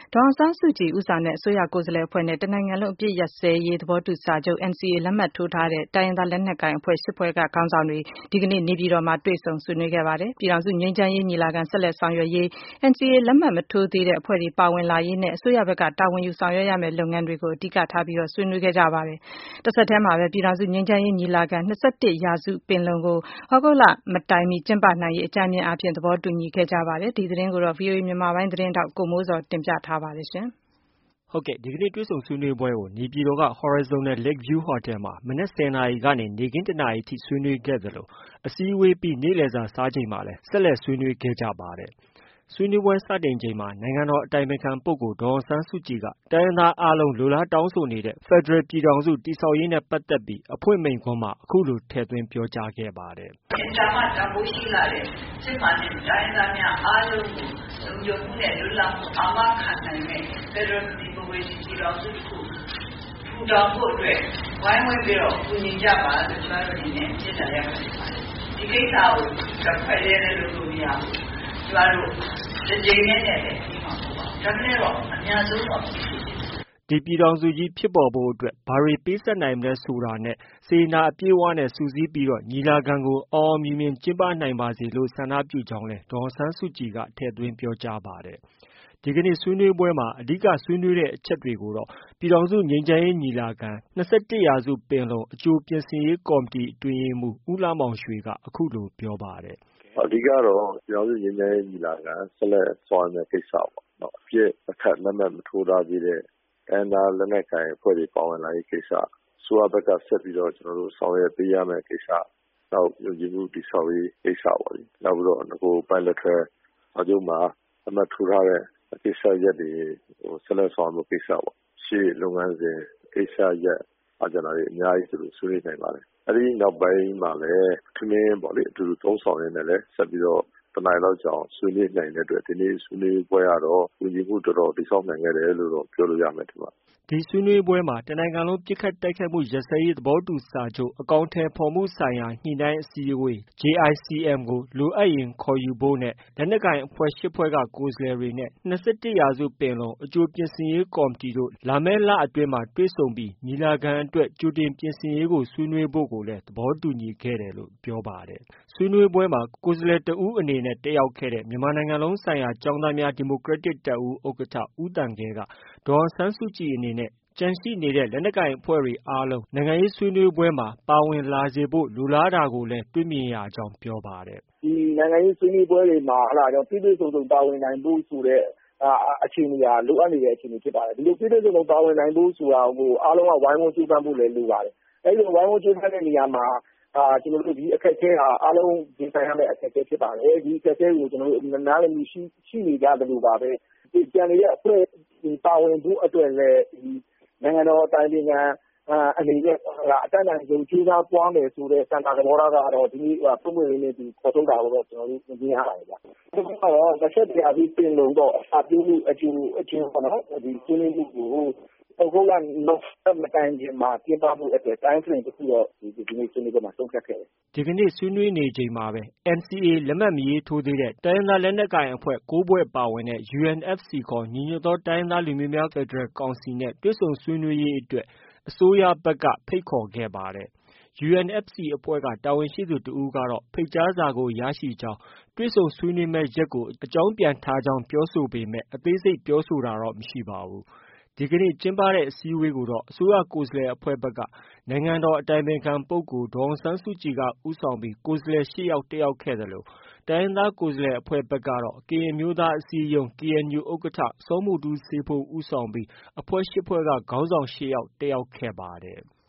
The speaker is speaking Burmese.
ဒေါ်အောင်ဆန်းစုကြည်ဦးဆောင်တဲ့အစိုးရကိုယ်စားလှယ်အဖွဲ့နဲ့တနိုင်ငံလုံးအပစ်ရပ်စဲရေးသဘောတူစာချုပ် NCA လက်မှတ်ထိုးထားတဲ့တိုင်းရင်းသားလက်နက်ကိုင်အဖွဲ့ ၈ ဖွဲ့ကခေါင်းဆောင်တွေဒီကနေ့နေပြည်တော်မှာတွေ့ဆုံဆွေးနွေးခဲ့ပါတယ်။ပြည်ထောင်စုငြိမ်းချမ်းရေးညီလာခံဆက်လက်ဆောင်ရွက်ရေး NCA လက်မှတ်မထိုးသေးတဲ့အဖွဲ့တွေပါဝင်လာရေးနဲ့အစိုးရဘက်ကတာဝန်ယူဆောင်ရွက်ရမယ့်လုပ်ငန်းတွေကိုအဓိကထားဆွေးနွေးခဲ့ကြပါတယ်။တဆက်တည်းမှာပဲပြည်ထောင်စုငြိမ်းချမ်းရေးညီလာခံ21ရာစုပင်လုံကိုသြဂုတ်လမတိုင်မီကျင်းပနိုင်ရေးအကြမ်းမြင်အားဖြင့်သဘောတူညီခဲ့ကြပါတယ်။ဒီသတင်းကိုတော့ VOA မြန်မာပိုင်းသတင်းထောက်ကိုမိုးဇော်တင်ပြထားပါတယ်။ဟုတ်ကဲ့ဒီကနေ့တွေ့ဆုံဆွေးနွေးပွဲကိုနေပြည်တော်က Horizontal Lakeview Hotel မှာမနက် 10 နာရီကနေနေ့ခင်း 1 နာရီထိဆွေးနွေးခဲ့သလိုအစည်းအဝေးပြီးနေ့လည်စာစားချိန်မှာလည်းဆက်လက်ဆွေးနွေးခဲ့ကြပါတယ်။ဆွေးနွေးပွဲစတင်ချိန်မှာနိုင်ငံတော်အတိုင်ပင်ခံပုဂ္ဂိုလ်ဒေါ်အောင်ဆန်းစုကြည်ကတိုင်းရင်းသားအားလုံးလိုလားတောင်းဆိုနေတဲ့ဖက်ဒရယ်ပြည်ထောင်စုတည်ဆောက်ရေးနဲ့ပတ်သက်ပြီးအဖွင့်မိန့်ခွန်းမှာအခုလိုထည့်သွင်းပြောကြားခဲ့ပါတယ်။အင်တာမတန်ဖိုးရှိလာတဲ့စစ်မှန်တဲ့တိုင်းရင်းသားများအားလုံးကိုလုံခြုံမှုနဲ့လွတ်လပ်မှုအာမခံနိုင်တဲ့ဖက်ဒရယ်ပြည်ထောင်စုတစ်ခုထူထောင်ဖို့အတွက်ဝိုင်းဝန်းပြီးတော့ကူညီကြပါလို့ကျွန်တော်တို့ဒီနေ့ပြင်ဆင်ရမှာဖြစ်ပါတယ်။ဒီကိစ္စကိုတစ်ဖက်တည်းနဲ့လုပ်လို့မရဘူး။ကျွန်တော်တို့ဒီကြိမ်နဲ့လည်းပြီးမှာပေါ့။ဒါနဲ့တော့အများဆုံးတော့ဒီပြည်ထောင်စုကြီးဖြစ်ပေါ်ဖို့အတွက်ဘာတွေပေးဆက်နိုင်မလဲဆိုတာနဲ့စေနာအပြည့်အဝနဲ့စုစည်းပြီးတော့ညီလာခံကိုအောင်အောင်မြင်မြင်ကျင်းပနိုင်ပါစေလို့ဆန္ဒပြုကြောင်းလဲဒေါ်အောင်ဆန်းစုကြည်ကထည့်သွင်းပြောကြားပါတယ်။ဒီကနေ့ဆွေးနွေးပွဲမှာအဓိကဆွေးနွေးတဲ့အချက်တွေကိုတော့ပြည်ထောင်စုငြိမ်းချမ်းရေးညီလာခံ21ရာစုပင်လုံအကြိုပြင်ဆင်ရေးကော်မတီအတွင်းရေးမှူးဦးလှမောင်ရွှေကအခုလိုပြောပါတယ်။အဓိကတော့ပြည်ထောင်စုငြိမ်းချမ်းရေးညီလာခံဆက်လက်ဆောင်ရွက်ကိစ္စပေါ့နော်။အပြည့်အခက်လက်မှတ်မထိုးထားသေးတဲ့တိုင်းရင်းသားလက်နက်ကိုင်အဖွဲ့တွေပါဝင်လာရေးကိစ္စအစိုးရဘက်ကဆက်ပြီးတော့ဆောင်ရွက်ပေးရမယ့်ကိစ္စနောက်ယုံကြည်မှုတည်ဆောက်ရေးကိစ္စပေါ့လေ။နောက်ပြီးတော့ငကို bilateral စာချုပ်မှာလက်မှတ်ထိုးထားတဲ့ကိစ္စရပ်တွေဆက်လက်ဆောင်ရွက်ကိစ္စပေါ့ရှေ့လုပ်ငန်းစဉ်ကိစ္စရပ်အများကြီးဆွေးနွေးနိုင်ပါတယ်အဲဒီနောက်ပိုင်းမှာလည်းထမင်းပေါ့လေအတူတူသုံးဆောင်ရင်းနဲ့လည်းဆက်ပြီးတော့တနိုင်လောက်ကြောင်ဆွေးနွေးနိုင်တဲ့အတွက်ဒီနေ့ဆွေးနွေးပွဲကတော့ဝင်ကြီးမှုတော်တော်တိဆောက်နိုင်ခဲ့တယ်လို့တော့ပြောလို့ရမယ်ဒီမှာဒီဆွေးနွေးပွဲမှာတနိုင်ငံလုံးပစ်ခတ်တိုက်ခိုက်မှုရပ်စဲရေးသဘောတူစာချုပ်အကောင့်ထဲဖော်မှုဆိုင်ရာညှိနှိုင်းအစည်းအဝေး JICM ကိုလိုအပ်ရင်ခေါ်ယူဖို့နဲ့လက်နက်ကိုင်အဖွဲ့၈ဖွဲ့ကကိုယ်စားလှယ်တွေနဲ့21ရာစုပင်လုံအကြိုပြင်ဆင်ရေးကော်မတီတို့လာမယ့်လအတွင်းမှာတွေ့ဆုံပြီးညီလာခံအတွက်ကြိုတင်ပြင်ဆင်ရေးကိုဆွေးနွေးဖို့ကိုလည်းသဘောတူညီခဲ့တယ်လို့ပြောပါတယ်။ဆွေးနွေးပွဲမှာကိုယ်စားလှယ်တဦးအနေနဲ့တက်ရောက်ခဲ့တဲ့မြန်မာနိုင်ငံလုံးဆိုင်ရာကျောင်းသားများဒီမိုကရက်တစ်တပ်ဦးဥက္ကဋ္ဌဦးသံခဲကဒေါ်အောင်ဆန်းစုကြည်အနေနဲ့ကျန်ရှိနေတဲ့လက်နက်ကိုင်အဖွဲ့တွေအားလုံးနိုင်ငံရေးဆွေးနွေးပွဲမှာပါဝင်လာစေဖို့လိုလားတာကိုလည်းတွေ့မြင်ရကြောင်းပြောပါတယ်။ဒီနိုင်ငံရေးဆွေးနွေးပွဲတွေမှာပြည့်ပြည့်စုံစုံပါဝင်နိုင်ဖို့ဆိုတဲ့အခြေအနေဟာလိုအပ်နေတဲ့အခြေအနေဖြစ်ပါတယ်။ဒီလိုပြည့်ပြည့်စုံစုံပါဝင်နိုင်ဖို့ဆိုတာကိုအားလုံးကဝိုင်းဝန်းကြိုးပမ်းဖို့လည်းလိုပါတယ်။အဲဒီလိုဝိုင်းဝန်းကြိုးပမ်းတဲ့နေရာမှာဒီအခက်အခဲဟာအားလုံးရင်ဆိုင်ရမယ့်အခက်အခဲဖြစ်ပါတယ်။ဒီအခက်အခဲကိုနားလည်မှုရှိနေကြသလိုပါပဲ။ကျန်နေတဲ့အဖွဲ့ပါဝင်ဖို့အတွက်လည်းနိုင်ငံတော်အတိုင်ပင်ခံအနေနဲ့အတတ်နိုင်ဆုံးကြိုးစားပွားမယ်ဆိုတဲ့စံတာသဘောထားကတော့ဒီနေ့ပုံမှန်လေးနဲ့ခေါ်ထုတ်တာကိုတော့ကျွန်တော်တို့မြင်ရပါတယ်ဗျာ။ဒီကတော့21ရာစုပင်လုံတော့အပြည့်အကျဉ်းပေါ့နော်ဒီဆွေးနွေးမှုကိုအခုကနောက်မတိုင်ခင်မှာကျင်းပမှုအတွက်တိုင်းफ्रेमတစ်ခုတော့ဒီနေ့ဆွေးနွေးပွဲမှာဆုံးဖြတ်ခဲ့တယ်။ဒီကနေ့ဆွေးနွေးနေချိန်မှာပဲ NCA လက်မှတ်မရေးထိုးသေးတဲ့တိုင်းရင်းသားလက်နက်ကိုင်အဖွဲ့9ဖွဲ့ပါဝင်တဲ့ UNFC ခေါ်ညီညွတ်သောတိုင်းရင်းသားလူမျိုးများဖက်ဒရယ်ကောင်စီနဲ့တွေ့ဆုံဆွေးနွေးရေးအတွက်အစိုးရဘက်ကဖိတ်ခေါ်ခဲ့ပါတယ်။ UNFC အဖွဲ့ကတာဝန်ရှိသူတစ်ဦးကတော့ဖိတ်ကြားစာကိုရရှိကြောင်းတွေ့ဆုံဆွေးနွေးမယ့်ရက်ကိုအကြောင်းပြန်ထားကြောင်းပြောဆိုပေမဲ့အသေးစိတ်ပြောဆိုတာတော့မရှိပါဘူး။ဒီကနေ့ကျင်းပတဲ့အစည်းအဝေးကိုတော့အစိုးရကိုယ်စားလှယ်အဖွဲ့ဘက်ကနိုင်ငံတော်အတိုင်ပင်ခံပုဂ္ဂိုလ်ဒေါ်အောင်ဆန်းစုကြည်ကဦးဆောင်ပြီးကိုယ်စားလှယ်၈ယောက်တက်ရောက်ခဲ့သလိုတိုင်းရင်းသားကိုယ်စားလှယ်အဖွဲ့ဘက်ကတော့ကရင်အမျိုးသားအစည်းအရုံး KNU ဥက္ကဋ္ဌစောမူတူးစေးဖိုးဦးဆောင်ပြီးအဖွဲ့၈ဖွဲ့ကခေါင်းဆောင်၈ယောက်တက်ရောက်ခဲ့ပါတယ်။